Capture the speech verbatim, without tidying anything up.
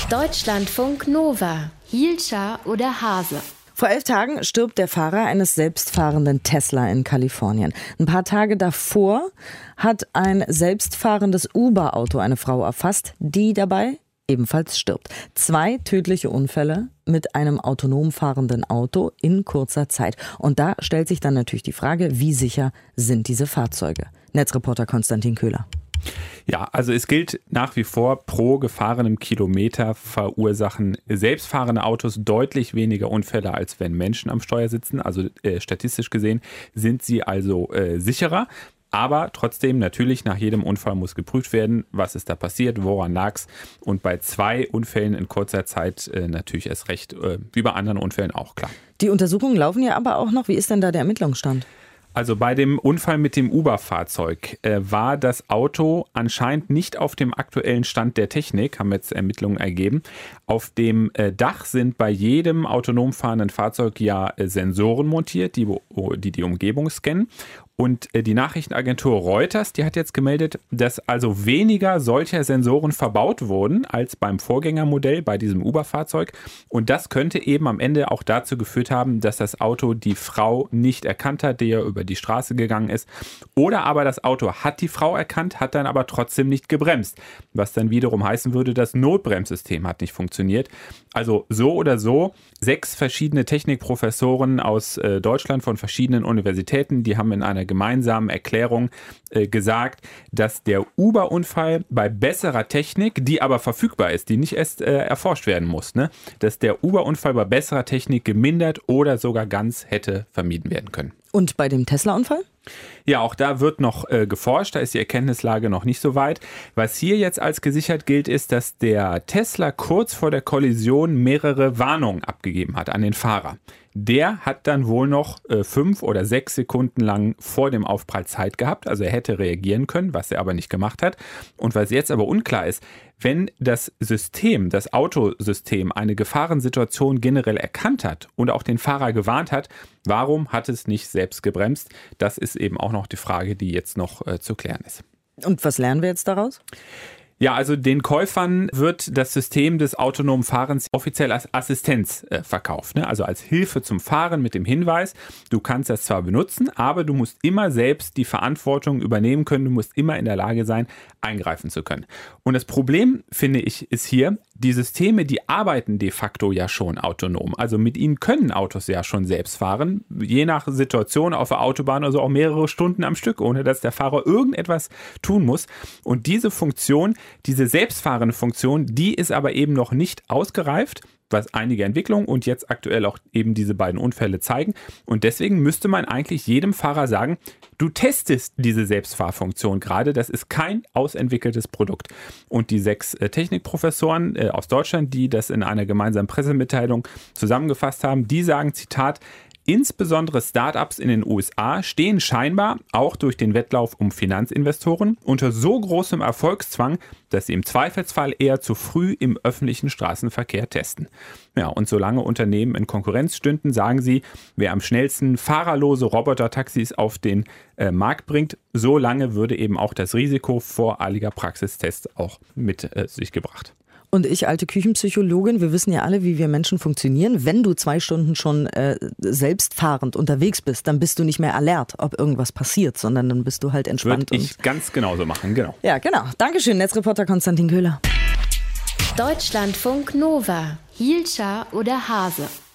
Deutschlandfunk Nova. Hielscher oder Hase? Vor elf Tagen stirbt der Fahrer eines selbstfahrenden Tesla in Kalifornien. Ein paar Tage davor hat ein selbstfahrendes Uber-Auto eine Frau erfasst, die dabei ebenfalls stirbt. Zwei tödliche Unfälle mit einem autonom fahrenden Auto in kurzer Zeit. Und da stellt sich dann natürlich die Frage, wie sicher sind diese Fahrzeuge? Netzreporter Konstantin Köhler. Ja, also es gilt nach wie vor, pro gefahrenem Kilometer verursachen selbstfahrende Autos deutlich weniger Unfälle, als wenn Menschen am Steuer sitzen. Also äh, statistisch gesehen sind sie also äh, sicherer. Aber trotzdem, natürlich, nach jedem Unfall muss geprüft werden, was ist da passiert, woran lag's. Und bei zwei Unfällen in kurzer Zeit äh, natürlich erst recht, äh, wie bei anderen Unfällen auch, klar. Die Untersuchungen laufen ja aber auch noch. Wie ist denn da der Ermittlungsstand? Also bei dem Unfall mit dem Uber-Fahrzeug äh, war das Auto anscheinend nicht auf dem aktuellen Stand der Technik, haben jetzt Ermittlungen ergeben. Auf dem äh, Dach sind bei jedem autonom fahrenden Fahrzeug ja äh, Sensoren montiert, die, die die Umgebung scannen. Und äh, die Nachrichtenagentur Reuters, die hat jetzt gemeldet, dass also weniger solcher Sensoren verbaut wurden als beim Vorgängermodell bei diesem Uber-Fahrzeug. Und das könnte eben am Ende auch dazu geführt haben, dass das Auto die Frau nicht erkannt hat, die ja über die Straße gegangen ist. Oder aber das Auto hat die Frau erkannt, hat dann aber trotzdem nicht gebremst. Was dann wiederum heißen würde, das Notbremssystem hat nicht funktioniert. Also so oder so, sechs verschiedene Technikprofessoren aus äh, Deutschland von verschiedenen Universitäten, die haben in einer gemeinsamen Erklärung äh, gesagt, dass der Uber-Unfall bei besserer Technik, die aber verfügbar ist, die nicht erst äh, erforscht werden muss, ne, dass der Uber-Unfall bei besserer Technik gemindert oder sogar ganz hätte vermieden werden können. Und bei dem Tesla-Unfall? Ja, auch da wird noch äh, geforscht, da ist die Erkenntnislage noch nicht so weit. Was hier jetzt als gesichert gilt, ist, dass der Tesla kurz vor der Kollision mehrere Warnungen abgegeben hat an den Fahrer. Der hat dann wohl noch äh, fünf oder sechs Sekunden lang vor dem Aufprall Zeit gehabt. Also er hätte reagieren können, was er aber nicht gemacht hat. Und was jetzt aber unklar ist, wenn das System, das Autosystem eine Gefahrensituation generell erkannt hat und auch den Fahrer gewarnt hat, warum hat es nicht selbst gebremst? Das ist eben auch noch die Frage, die jetzt noch äh, zu klären ist. Und was lernen wir jetzt daraus? Ja, also den Käufern wird das System des autonomen Fahrens offiziell als Assistenz äh, verkauft, ne? Also als Hilfe zum Fahren mit dem Hinweis, du kannst das zwar benutzen, aber du musst immer selbst die Verantwortung übernehmen können, du musst immer in der Lage sein, eingreifen zu können. Und das Problem, finde ich, ist hier, die Systeme, die arbeiten de facto ja schon autonom. Also mit ihnen können Autos ja schon selbst fahren, je nach Situation auf der Autobahn, also auch mehrere Stunden am Stück, ohne dass der Fahrer irgendetwas tun muss. Und diese Funktion, diese selbstfahrende Funktion, die ist aber eben noch nicht ausgereift, was einige Entwicklungen und jetzt aktuell auch eben diese beiden Unfälle zeigen. Und deswegen müsste man eigentlich jedem Fahrer sagen, du testest diese Selbstfahrfunktion gerade, das ist kein ausentwickeltes Produkt. Und die sechs äh, Technikprofessoren äh, aus Deutschland, die das in einer gemeinsamen Pressemitteilung zusammengefasst haben, die sagen, Zitat, insbesondere Startups in den U S A stehen scheinbar auch durch den Wettlauf um Finanzinvestoren unter so großem Erfolgszwang, dass sie im Zweifelsfall eher zu früh im öffentlichen Straßenverkehr testen. Ja, und solange Unternehmen in Konkurrenz stünden, sagen sie, wer am schnellsten fahrerlose Roboter-Taxis auf den äh, Markt bringt, so lange würde eben auch das Risiko voreiliger Praxistests auch mit äh, sich gebracht. Und ich, alte Küchenpsychologin, wir wissen ja alle, wie wir Menschen funktionieren. Wenn du zwei Stunden schon äh, selbstfahrend unterwegs bist, dann bist du nicht mehr alert, ob irgendwas passiert, sondern dann bist du halt entspannt. Würde ich ganz genauso machen, genau. Ja, genau. Dankeschön, Netzreporter Konstantin Köhler. Deutschlandfunk Nova. Hielscher oder Hase?